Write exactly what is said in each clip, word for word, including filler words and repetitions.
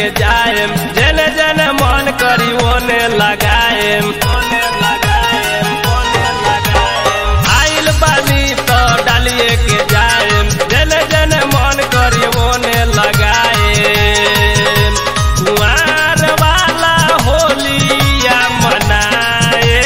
के जाएम, जने जने मन करी ओने लगाएम। आइल बानी तो डालिए के जाएम, जने जने मन करी ओने लगाएम। कुंवार वाला होलिया मनाए,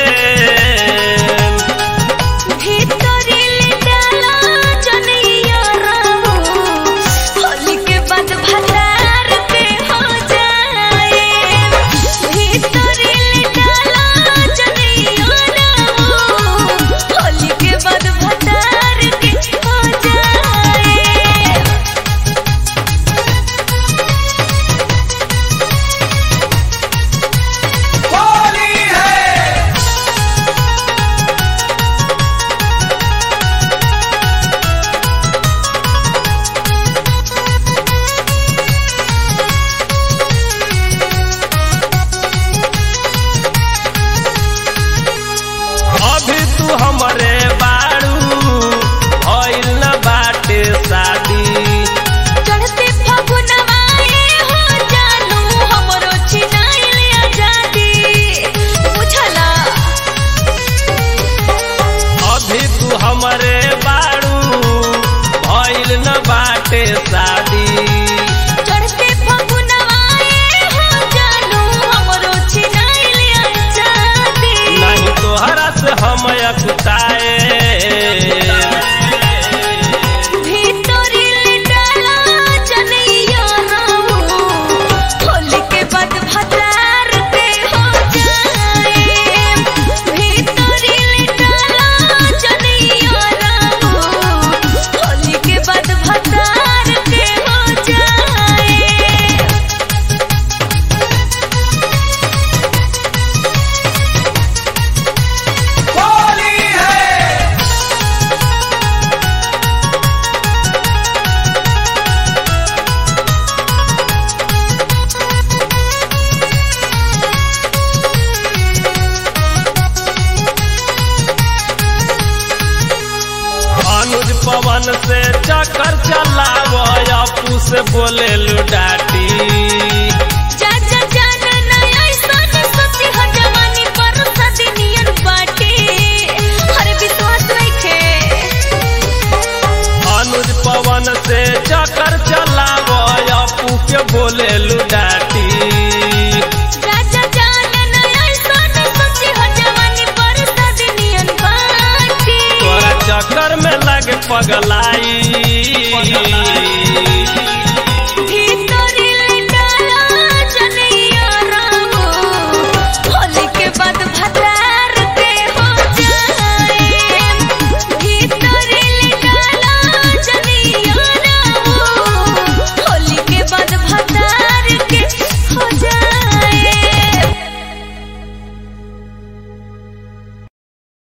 हमरे बारू भइल न बाटे शादी। चढ़ते फगुनवाए हो जानू हमरो छिनाइल आजादी, बुझला। अभी तू हमरे बारू भइल न बाटे शादी। चढ़ते फगुनवाए हो जानू हमरो छिनाइल आजादी। नहीं तोहरा से हम अकुताए, भीतरी डाला जनैया रामू, होली के बाद भतार के हो जाए। भीतरी डाला जनैया रामू, होली के बाद भतार के हो जाए। अनुज पवन से चक्कर चलाव, अपू से बोले लुडाटी। जा जा जान नया सन सती हो जवानी पर सदनियन बाटे, हर विश्वास रखे। अनुज पवन से चक्कर चलाव, अपू के बोले लुडाटी।